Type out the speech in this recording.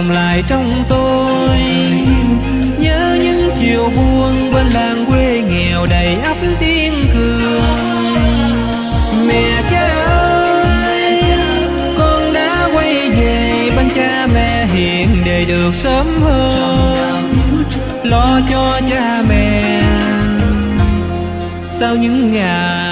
chồng lại trong tôi. Nhớ những chiều buông bên làng quê nghèo đầy ắp tiếng cười. Mẹ cha ơi, con đã quay về bên cha mẹ hiền để được sớm hơn, lo cho cha mẹ sau những ngày